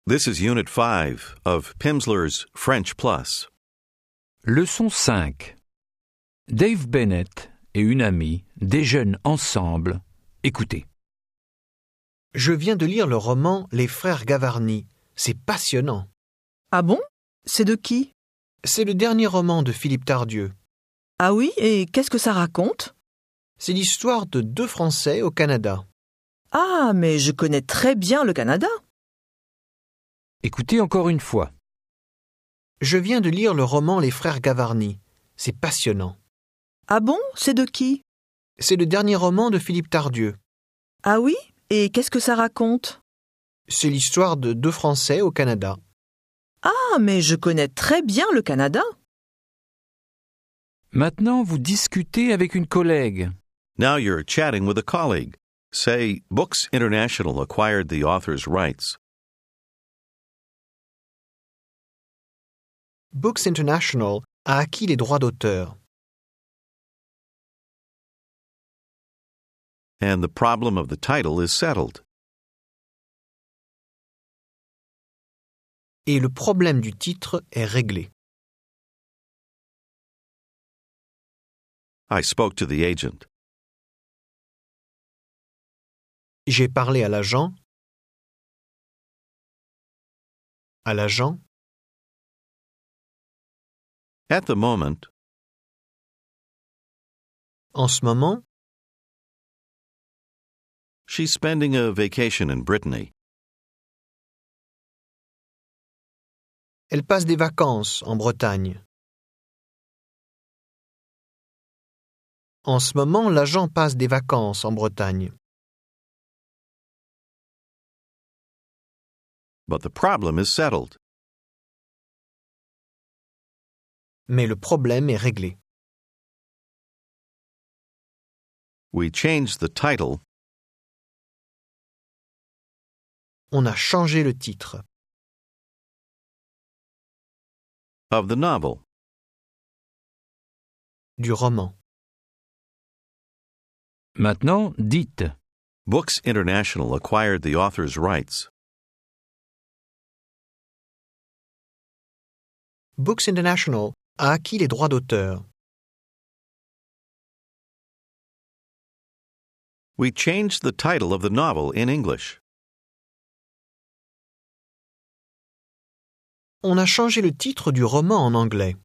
This is Unit 5 of Pimsleur's French Plus. Leçon 5. Dave Bennett et une amie déjeunent ensemble. Écoutez. Je viens de lire le roman Les Frères Gavarni. C'est passionnant. Ah bon? C'est de qui? C'est le dernier roman de Philippe Tardieu. Ah oui, et qu'est-ce que ça raconte? C'est l'histoire de deux Français au Canada. Ah, mais je connais très bien le Canada. Écoutez encore une fois. Je viens de lire le roman Les Frères Gavarni. C'est passionnant. Ah bon? C'est de qui? C'est le dernier roman de Philippe Tardieu. Ah oui, et qu'est-ce que ça raconte? C'est l'histoire de deux Français au Canada. Ah, mais je connais très bien le Canada. Maintenant, vous discutez avec une collègue. Now you're chatting with a colleague. Say, Books International acquired the author's rights. Books International a acquis les droits d'auteur. And the problem of the title is settled. Et le problème du titre est réglé. I spoke to the agent. J'ai parlé à l'agent. À l'agent. At the moment, En ce moment, she's spending a vacation in Brittany. elle passe des vacances en Bretagne. En ce moment, l'agent passe des vacances en Bretagne. But the problem is settled. Mais le problème est réglé. We changed the title On a changé le titre. of the novel. Du roman. Maintenant, dites. Books International acquired the author's rights. Books International a acquis les droits d'auteur. We changed the title of the novel in English. On a changé le titre du roman en anglais.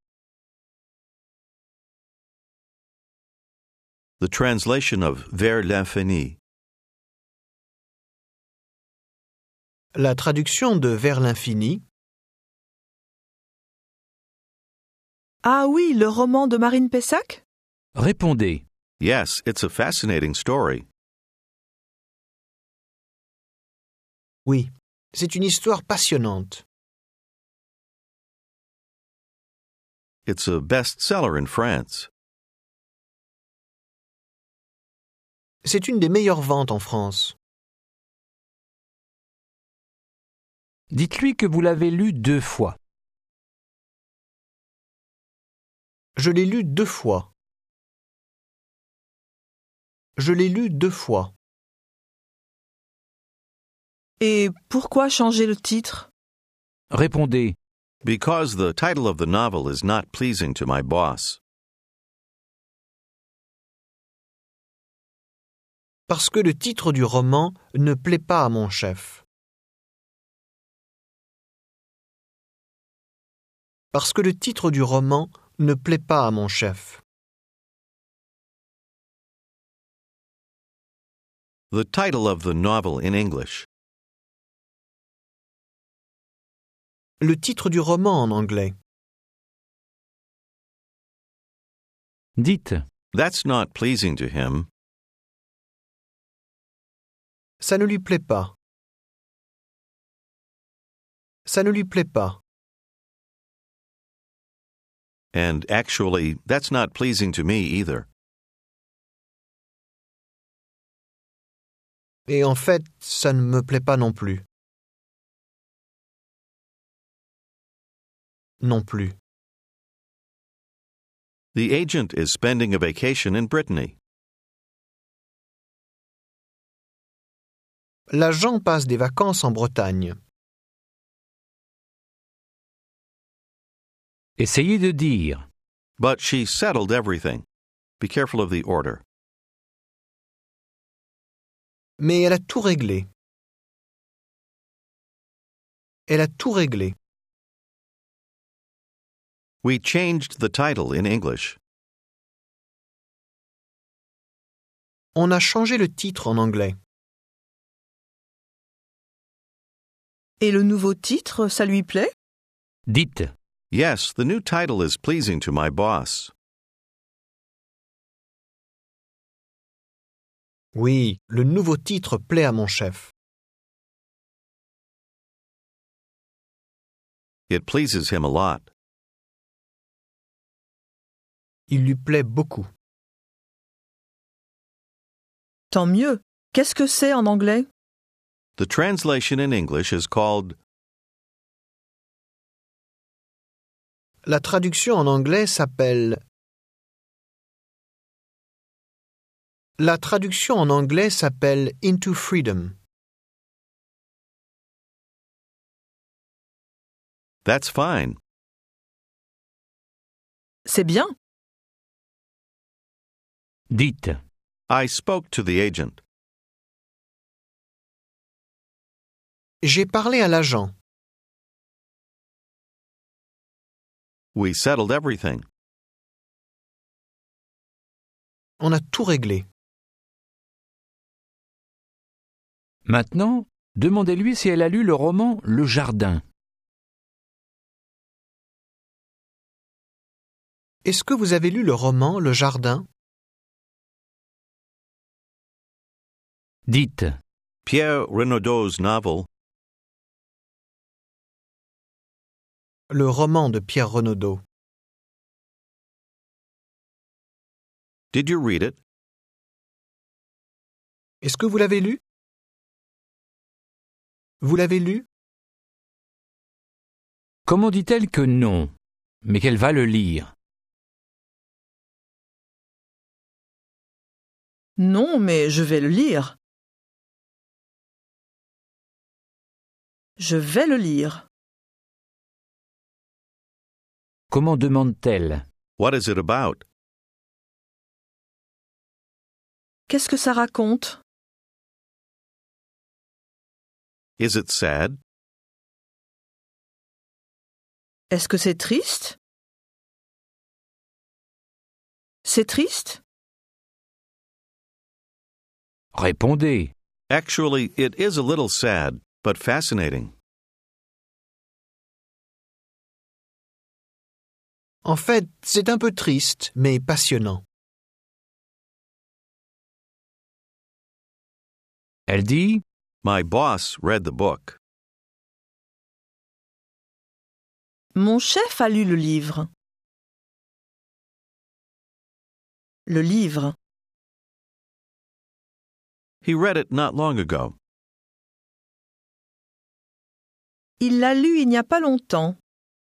The translation of Vers l'infini. La traduction de Vers l'infini. Ah oui, le roman de Marine Pessac? Répondez. Yes, it's a fascinating story. Oui, c'est une histoire passionnante. It's a bestseller in France. C'est une des meilleures ventes en France. Dites-lui que vous l'avez lu 2 fois. Je l'ai lu 2 fois. Je l'ai lu 2 fois. Et pourquoi changer le titre? Répondez. Because the title of the novel is not pleasing to my boss. Parce que le titre du roman ne plaît pas à mon chef. Parce que le titre du roman ne plaît pas à mon chef. The title of the novel in English. Le titre du roman en anglais. Dites. That's not pleasing to him. Ça ne lui plaît pas. Ça ne lui plaît pas. And actually, that's not pleasing to me either. Et en fait, ça ne me plaît pas non plus. Non plus. The agent is spending a vacation in Brittany. L'agent passe des vacances en Bretagne. Essayez de dire But she settled everything. Be careful of the order. Mais elle a tout réglé. Elle a tout réglé. We changed the title in English. On a changé le titre en anglais. Et le nouveau titre, ça lui plaît? Dites Yes, the new title is pleasing to my boss. Oui, le nouveau titre plaît à mon chef. It pleases him a lot. Il lui plaît beaucoup. Tant mieux. Qu'est-ce que c'est en anglais? The translation in English is called La traduction en anglais s'appelle La traduction en anglais s'appelle Into Freedom. That's fine. C'est bien. Dites I spoke to the agent. J'ai parlé à l'agent. We settled everything. On a tout réglé. Maintenant, demandez-lui si elle a lu le roman Le Jardin. Est-ce que vous avez lu le roman Le Jardin? Dites Pierre Renaudot's novel. Le roman de Pierre Renaudot. Did you read it? Est-ce que vous l'avez lu? Vous l'avez lu? Comment dit-elle que non, mais qu'elle va le lire? Non, mais je vais le lire. Je vais le lire. Comment demande-t-elle? What is it about? Qu'est-ce que ça raconte? Is it sad? Est-ce que c'est triste? C'est triste? Répondez. Actually, it is a little sad, but fascinating. En fait, c'est un peu triste, mais passionnant. Elle dit My boss read the book. Mon chef a lu le livre. Le livre. He read it not long ago. Il l'a lu il n'y a pas longtemps.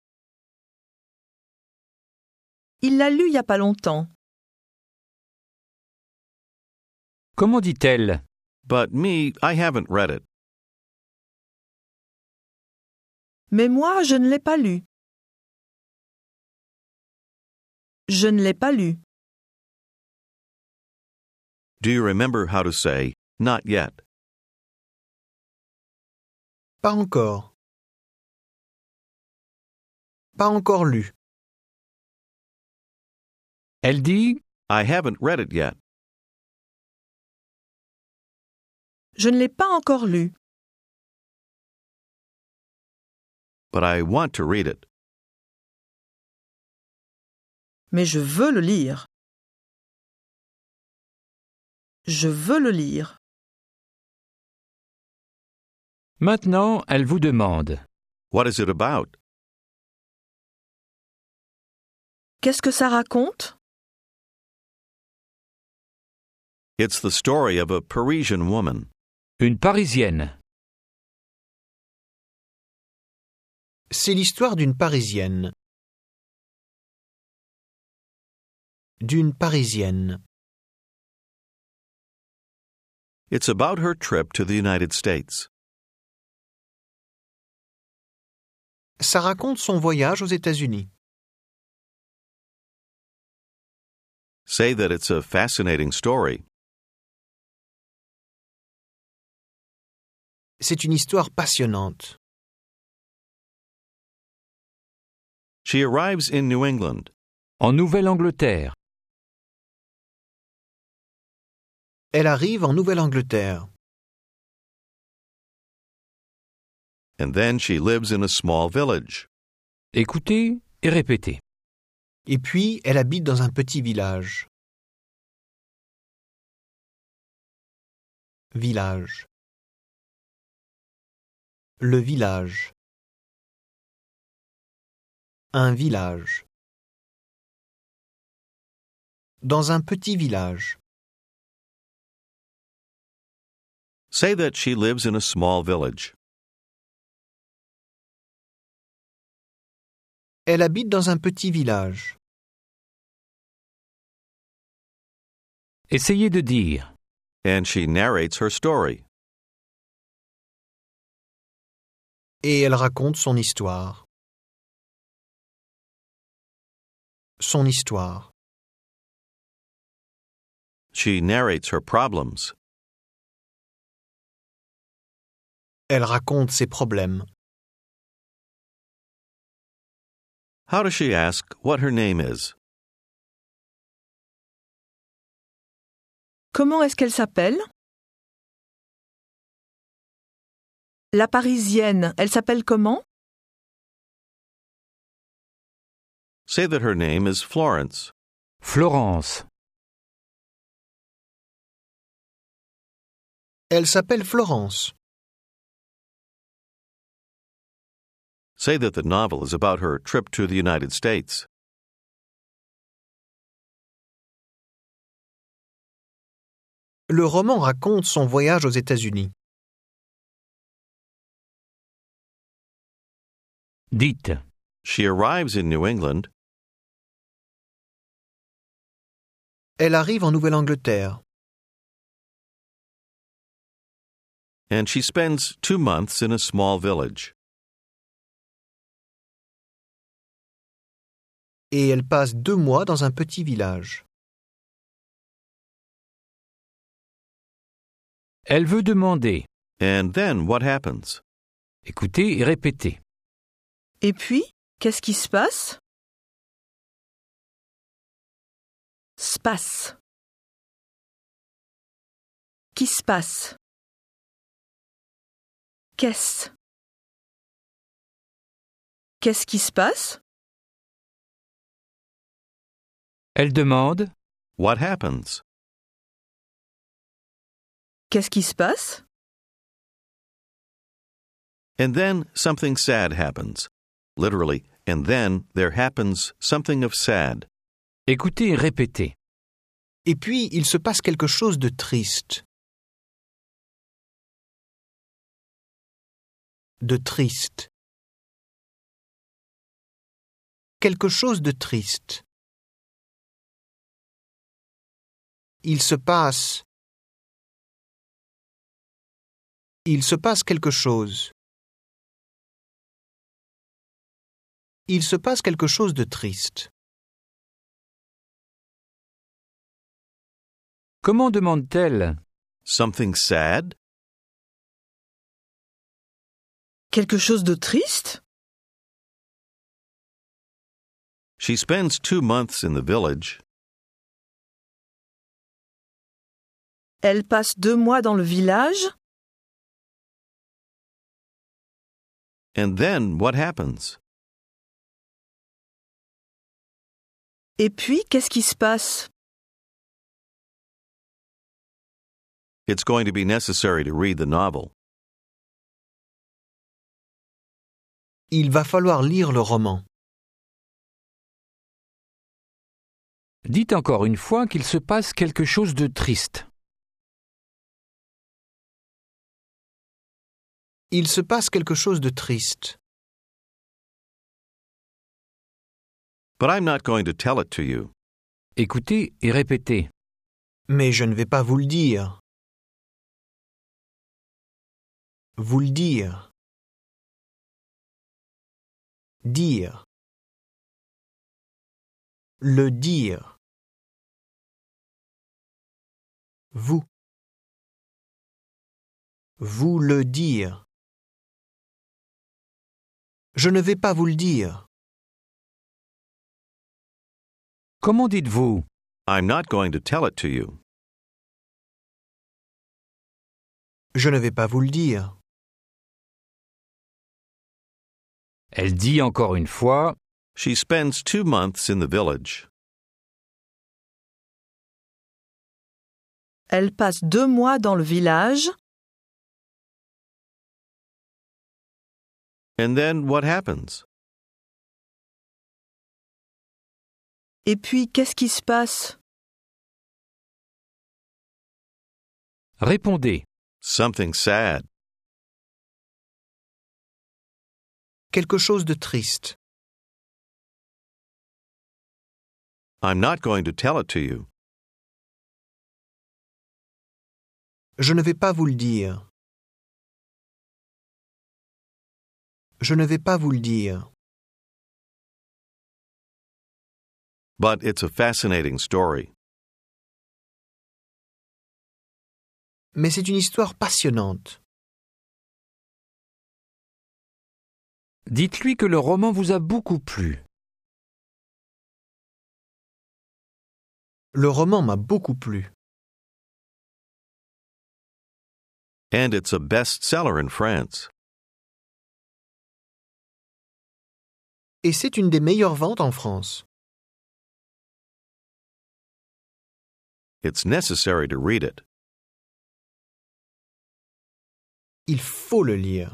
Il l'a lu il n'y a pas longtemps. Comment dit-elle? But me, I haven't read it. Mais moi, je ne l'ai pas lu. Je ne l'ai pas lu. Do you remember how to say, not yet? Pas encore. Pas encore lu. Elle dit I haven't read it yet. Je ne l'ai pas encore lu. But I want to read it. Mais je veux le lire. Je veux le lire. Maintenant, elle vous demande. What is it about? Qu'est-ce que ça raconte? It's the story of a Parisian woman. Une Parisienne. C'est l'histoire d'une Parisienne. D'une Parisienne. It's about her trip to the United States. Ça raconte son voyage aux États-Unis. Say that it's a fascinating story. C'est une histoire passionnante. She arrives in New England. En Nouvelle-Angleterre. Elle arrive en Nouvelle-Angleterre. And then she lives in a small village. Écoutez et répétez. Et puis, elle habite dans un petit village. Village. Le village. Un village. Dans un petit village. Say that she lives in a small village. Elle habite dans un petit village. Essayez de dire. And she narrates her story. Et elle raconte son histoire. Son histoire. She narrates her problems. Elle raconte ses problèmes. How does she ask what her name is? Comment est-ce qu'elle s'appelle? La Parisienne, elle s'appelle comment? Say that her name is Florence. Florence. Elle s'appelle Florence. Say that the novel is about her trip to the United States. Le roman raconte son voyage aux États-Unis. Dites. She arrives in New England. Elle arrive en Nouvelle-Angleterre. And she spends 2 months in a small village. Et elle passe 2 mois dans un petit village. Elle veut demander. And then what happens? Écoutez et répétez. Et puis, qu'est-ce qui se passe? Se passe. Qui se passe? Qu'est-ce? Qu'est-ce qui se passe? Elle demande. What happens? Qu'est-ce qui se passe? And then something sad happens. Literally, and then there happens something of sad. Écoutez et répétez. Et puis, il se passe quelque chose de triste. De triste. Quelque chose de triste. Il se passe quelque chose. Il se passe quelque chose de triste. Comment demande-t-elle? Something sad? Quelque chose de triste? She spends 2 months in the village. Elle passe 2 mois dans le village? And then what happens? Et puis, qu'est-ce qui se passe? It's going to be necessary to read the novel. Il va falloir lire le roman. Dites encore une fois qu'il se passe quelque chose de triste. Il se passe quelque chose de triste. But I'm not going to tell it to you. Écoutez et répétez. Mais je ne vais pas vous le dire. Vous le dire. Dire. Le dire. Vous. Vous le dire. Je ne vais pas vous le dire. Comment dites-vous? I'm not going to tell it to you. Je ne vais pas vous le dire. Elle dit encore une fois, She spends 2 months in the village. Elle passe 2 mois dans le village. And then what happens? Et puis, qu'est-ce qui se passe? répondez. Something sad. Quelque chose de triste. I'm not going to tell it to you. Je ne vais pas vous le dire. Je ne vais pas vous le dire. But it's a fascinating story. Mais c'est une histoire passionnante. Dites-lui que le roman vous a beaucoup plu. Le roman m'a beaucoup plu. And it's a bestseller in France. Et c'est une des meilleures ventes en France. It's necessary to read it. Il faut le lire.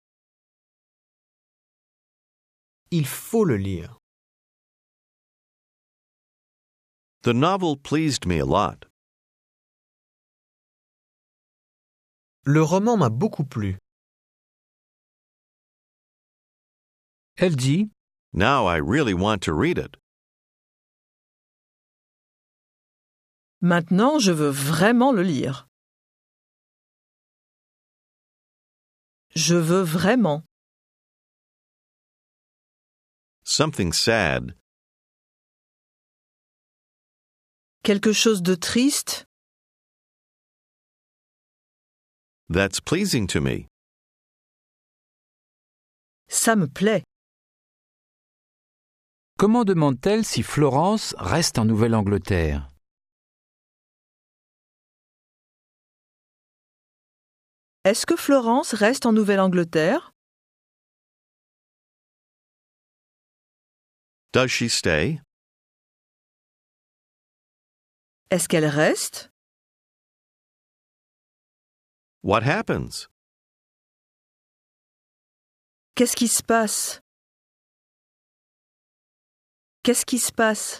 Il faut le lire. The novel pleased me a lot. Le roman m'a beaucoup plu. Elle dit, Now I really want to read it. Maintenant, je veux vraiment le lire. Je veux vraiment. Something sad. Quelque chose de triste. That's pleasing to me. Ça me plaît. comment demande-t-elle si Florence reste en Nouvelle-Angleterre? Est-ce que Florence reste en Nouvelle-Angleterre? Does she stay? Est-ce qu'elle reste? What happens? Qu'est-ce qui se passe? Qu'est-ce qui se passe?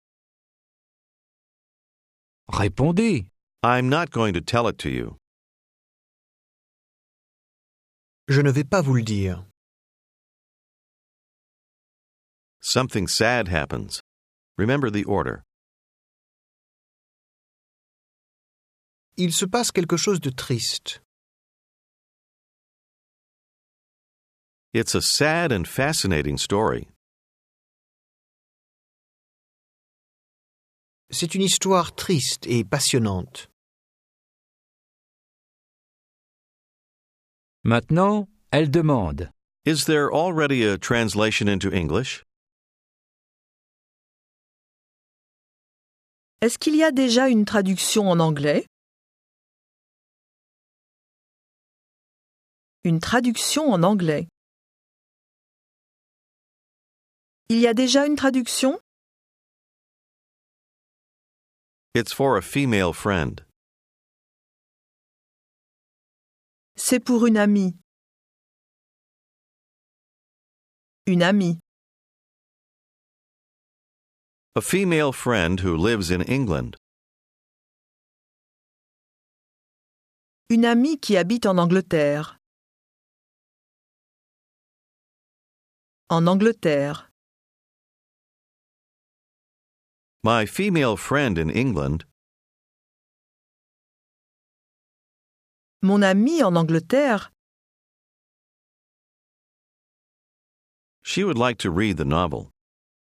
Répondez. I'm not going to tell it to you. Je ne vais pas vous le dire. Something sad happens. Remember the order. Il se passe quelque chose de triste. It's a sad and fascinating story. C'est une histoire triste et passionnante. Maintenant, elle demande. Is there already a translation into English? Est-ce qu'il y a déjà une traduction en anglais? Une traduction en anglais. Il y a déjà une traduction? It's for a female friend. C'est pour une amie. Une amie. A female friend who lives in England. Une amie qui habite en Angleterre. En Angleterre. My female friend in England. Mon amie en Angleterre. She would like to read the novel.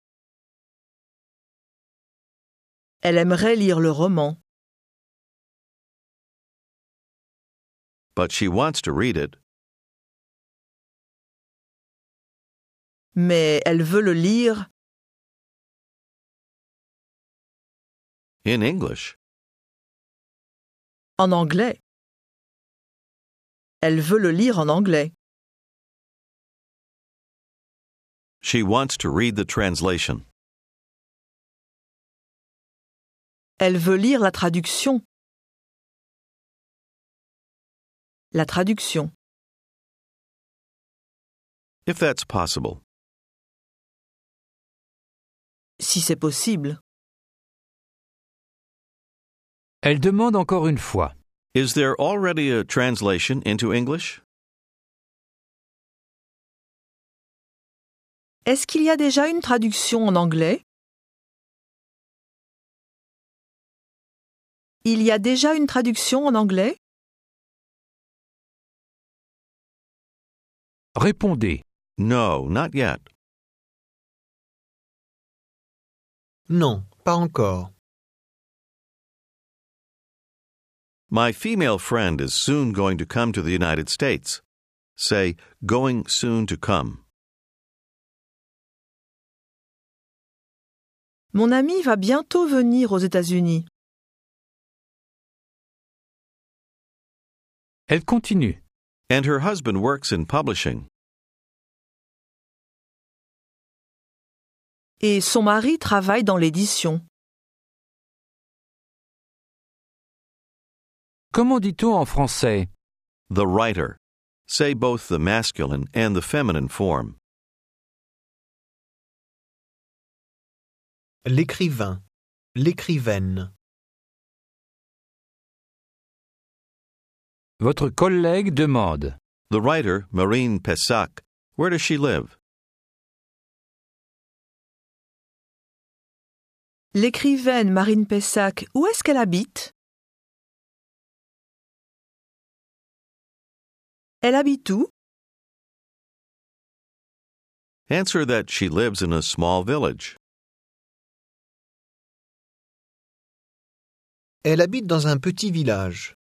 Elle aimerait lire le roman. but she wants to read it. Mais elle veut le lire In English. en anglais. Elle veut le lire en anglais. She wants to read the translation. Elle veut lire la traduction. La traduction. If that's possible. Si c'est possible. Elle demande encore une fois. Is there already a translation into English? Est-ce qu'il y a déjà une traduction en anglais? Il y a déjà une traduction en anglais? Répondez. No, not yet. Non, pas encore. My female friend is soon going to come to the United States. Say, going soon to come. Mon ami va bientôt venir aux États-Unis. Elle continue. And her husband works in publishing. Et son mari travaille dans l'édition. Comment dit-on en français? The writer. Say both the masculine and the feminine form. L'écrivain, l'écrivaine. Votre collègue demande. The writer, Marine Pessac, where does she live? L'écrivaine Marine Pessac, où est-ce qu'elle habite? Elle habite où? Answer that she lives in a small village. Elle habite dans un petit village.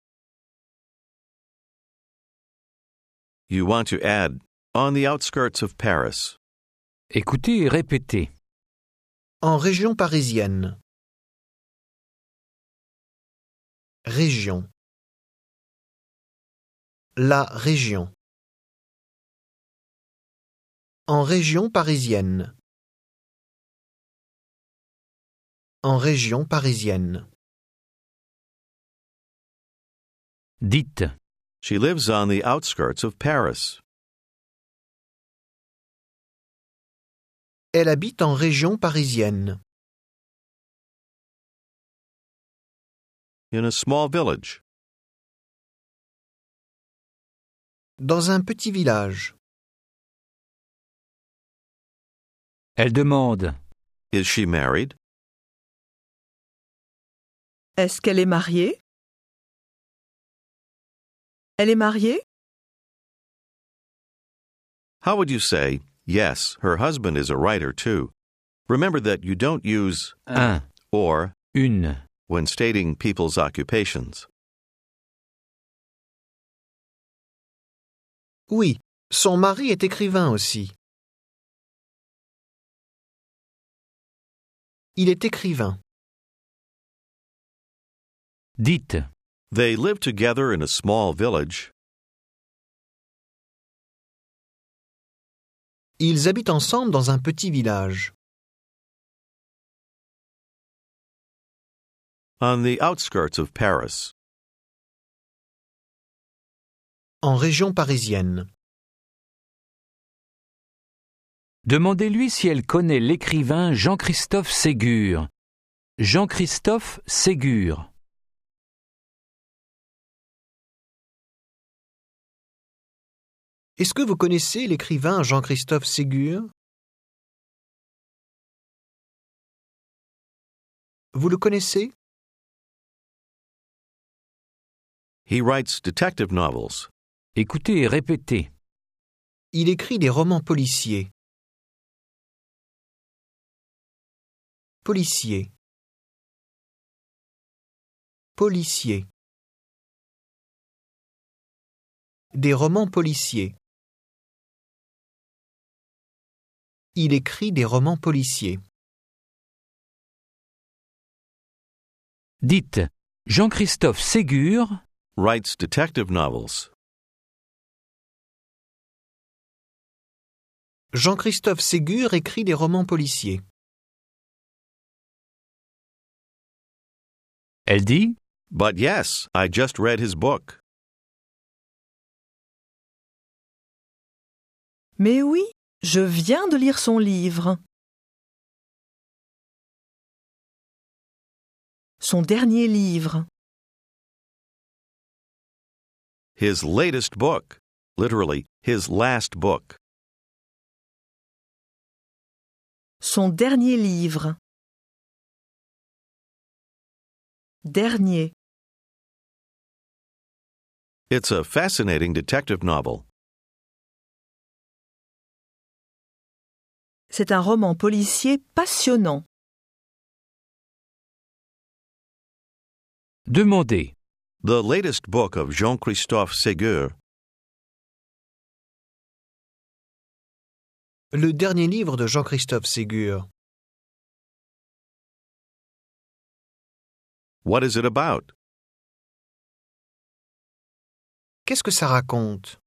You want to add, on the outskirts of Paris. Écoutez et répétez. En région parisienne. Région. La région. En région parisienne. En région parisienne. Dites. She lives on the outskirts of Paris. Elle habite en région parisienne. In a small village. Dans un petit village. Elle demande. Is she married? Est-ce qu'elle est mariée? Elle est mariée? How would you say, yes, her husband is a writer too? Remember that you don't use Un. or Une. when stating people's occupations. Oui, son mari est écrivain aussi. Il est écrivain. Dites. They live together in a small village. Ils habitent ensemble dans un petit village. On the outskirts of Paris. En région parisienne. Demandez-lui si elle connaît l'écrivain Jean-Christophe Ségur. Jean-Christophe Ségur. Est-ce que vous connaissez l'écrivain Jean-Christophe Ségur? Vous le connaissez? He writes detective novels. Écoutez et répétez. Il écrit des romans policiers. Policier. Policier. des romans policiers. Il écrit des romans policiers. Dites Jean-Christophe Ségur Writes detective novels. Jean-Christophe Ségur écrit des romans policiers. Elle dit But yes, I just read his book. Mais oui, je viens de lire son livre. Son dernier livre. His latest book. Literally, his last book. Son dernier livre. Dernier. It's a fascinating detective novel. C'est un roman policier passionnant. Demandez. The latest book of Jean-Christophe Ségur. Le dernier livre de Jean-Christophe Ségur. What is it about? Qu'est-ce que ça raconte?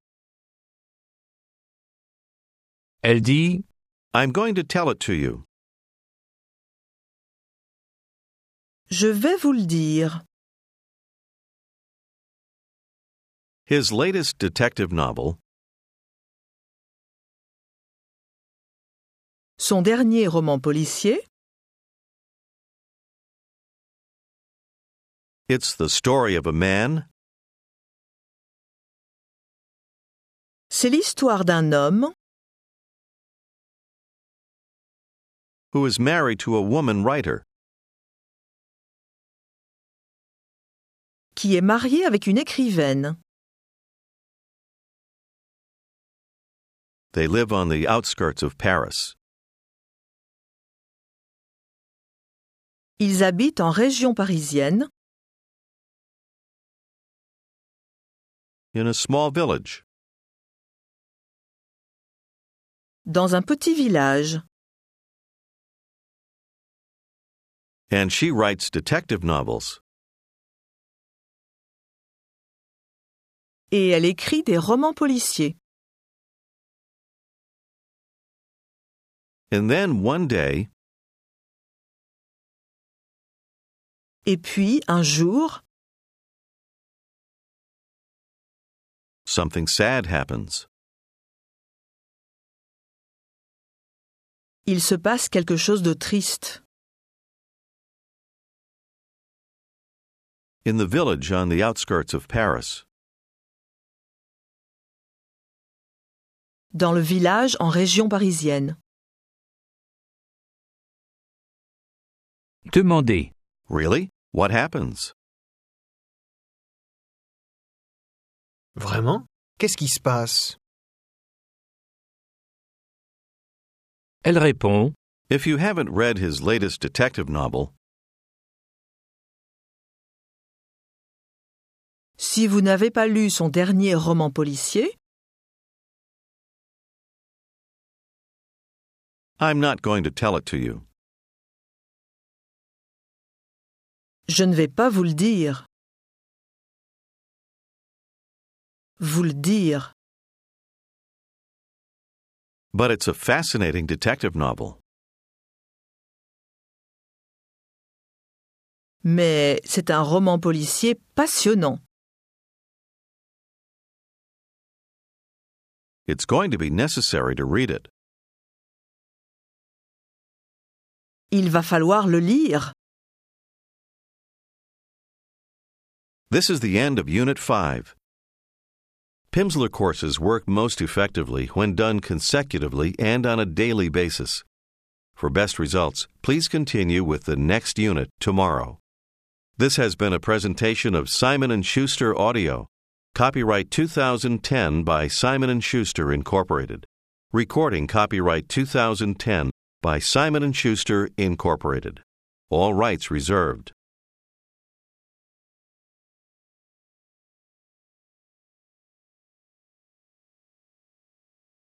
Elle dit I'm going to tell it to you. Je vais vous le dire. His latest detective novel. Son dernier roman policier. It's the story of a man. C'est l'histoire d'un homme Who is married to a woman writer. qui est marié avec une écrivaine. They live on the outskirts of Paris. Ils habitent en région parisienne, In a small village. dans un petit village. And she writes detective novels. Et elle écrit des romans policiers. And then one day, Et puis, un jour, something sad happens. il se passe quelque chose de triste. In the village on the outskirts of Paris. Dans le village en région parisienne. Demandez. Really? What happens? Vraiment? Qu'est-ce qui se passe? Elle répond If you haven't read his latest detective novel, Si vous n'avez pas lu son dernier roman policier, I'm not going to tell it to you. je ne vais pas vous le dire. Vous le dire. But it's a fascinating detective novel. Mais c'est un roman policier passionnant. It's going to be necessary to read it. Il va falloir le lire. This is the end of Unit 5. Pimsleur courses work most effectively when done consecutively and on a daily basis. For best results, please continue with the next unit tomorrow. This has been a presentation of Simon & Schuster Audio. Copyright 2010 by Simon & Schuster, Incorporated. Recording copyright 2010 by Simon & Schuster, Incorporated. All rights reserved.